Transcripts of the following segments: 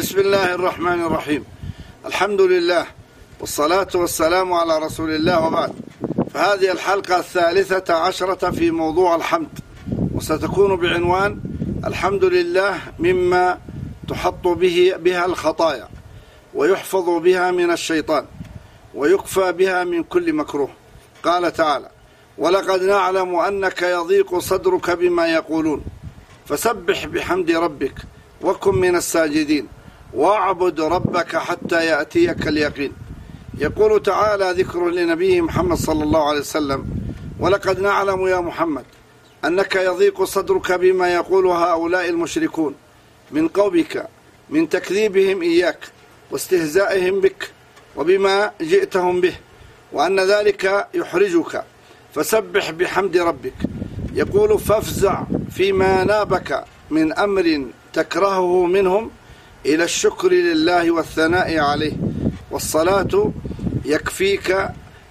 بسم الله الرحمن الرحيم. الحمد لله والصلاة والسلام على رسول الله، وبعد. فهذه الحلقة 13 في موضوع الحمد، وستكون بعنوان الحمد لله مما تحط بها الخطايا، ويحفظ بها من الشيطان، ويكفى بها من كل مكروه. قال تعالى: ولقد نعلم أنك يضيق صدرك بما يقولون فسبح بحمد ربك وكن من الساجدين واعبد ربك حتى يأتيك اليقين. يقول تعالى ذكر لنبيه محمد صلى الله عليه وسلم: ولقد نعلم يا محمد أنك يضيق صدرك بما يقول هؤلاء المشركون من قومك من تكذيبهم إياك واستهزائهم بك وبما جئتهم به، وأن ذلك يحرجك، فسبح بحمد ربك. يقول: فافزع فيما نابك من أمر تكرهه منهم إلى الشكر لله والثناء عليه، والصلاة يكفيك،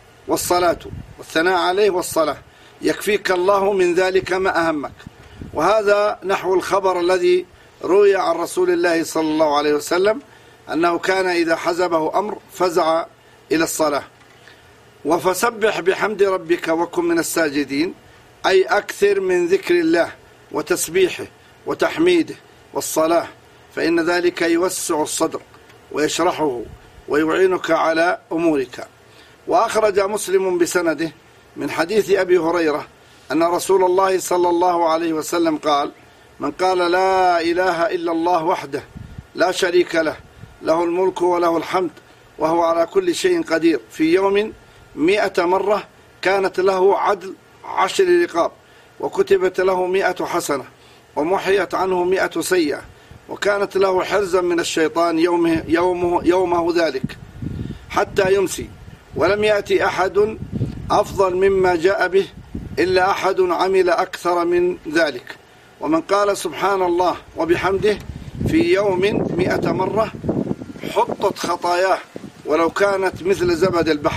والثناء عليه والصلاة يكفيك الله من ذلك ما أهمك. وهذا نحو الخبر الذي روي عن رسول الله صلى الله عليه وسلم أنه كان إذا حزبه أمر فزع إلى الصلاة. وفسبح بحمد ربك وكن من الساجدين، أي أكثر من ذكر الله وتسبيحه وتحميده والصلاة، فإن ذلك يوسع الصدر ويشرحه ويعينك على أمورك. وأخرج مسلم بسنده من حديث أبي هريرة أن رسول الله صلى الله عليه وسلم قال: من قال لا إله إلا الله وحده لا شريك له، له الملك وله الحمد وهو على كل شيء قدير، في يوم 100 مرة، كانت له عدل 10 رقاب، وكتبت له 100 حسنة، ومحيت عنه 100 سيئة، وكانت له حرزا من الشيطان يومه ذلك حتى يمسي. ولم يأتي أحد أفضل مما جاء به إلا أحد عمل أكثر من ذلك. ومن قال سبحان الله وبحمده في يوم 100 مرة حطت خطاياه ولو كانت مثل زبد البحر.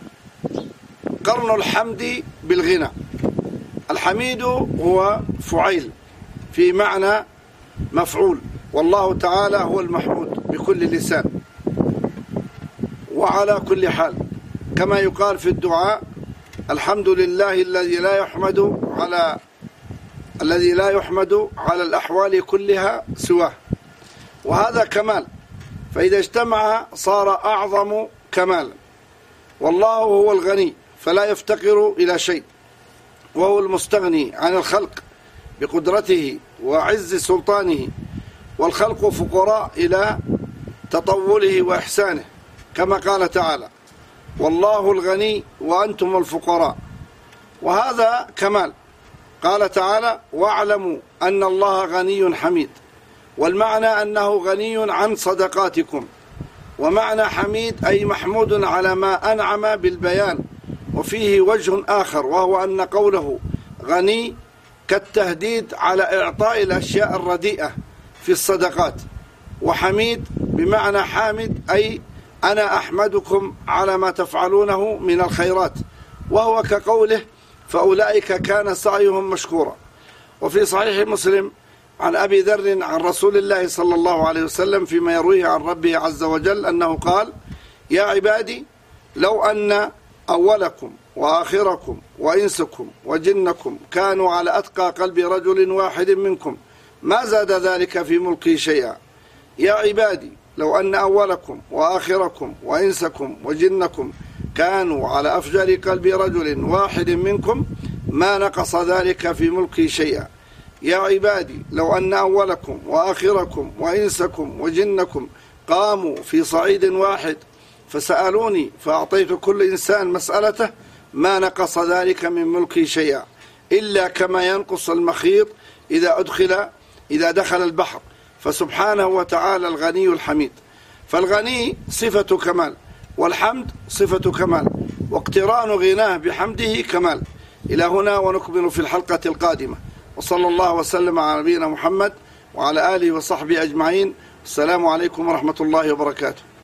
قرن الحمد بالغنى. الحميد هو فعيل في معنى مفعول، والله تعالى هو المحمود بكل لسان وعلى كل حال، كما يقال في الدعاء: الحمد لله الذي لا يحمد على الأحوال كلها سواه. وهذا كمال، فإذا اجتمع صار أعظم كمالا. والله هو الغني فلا يفتقر إلى شيء، وهو المستغني عن الخلق بقدرته وعز سلطانه، والخلق فقراء إلى تطوله وإحسانه، كما قال تعالى: والله الغني وأنتم الفقراء. وهذا كمال. قال تعالى: واعلموا أن الله غني حميد، والمعنى أنه غني عن صدقاتكم. ومعنى حميد أي محمود على ما أنعم بالبيان. وفيه وجه آخر، وهو أن قوله غني كالتهديد على إعطاء الأشياء الرديئة في الصدقات. وحميد بمعنى حامد، أي أنا أحمدكم على ما تفعلونه من الخيرات، وهو كقوله: فأولئك كان سعيهم مشكورا. وفي صحيح مسلم عن أبي ذر عن رسول الله صلى الله عليه وسلم فيما يرويه عن ربه عز وجل أنه قال: يا عبادي لو أن أولكم وآخركم وإنسكم وجنكم كانوا على أتقى قلب رجل واحد منكم ما زاد ذلك في ملكي شيئا. يا عبادي لو أن أولكم وآخركم وإنسكم وجنكم كانوا على أفجر قلب رجل واحد منكم ما نقص ذلك في ملكي شيئا. يا عبادي لو أن أولكم وآخركم وإنسكم وجنكم قاموا في صعيد واحد فسألوني فأعطيت كل إنسان مسألته ما نقص ذلك من ملكي شيئا، إلا كما ينقص المخيط إذا دخل البحر. فسبحانه وتعالى الغني الحميد. فالغني صفة كمال، والحمد صفة كمال، واقتران غناه بحمده كمال. إلى هنا، ونكمل في الحلقة القادمة. وصلى الله وسلم على نبينا محمد وعلى آله وصحبه أجمعين. السلام عليكم ورحمة الله وبركاته.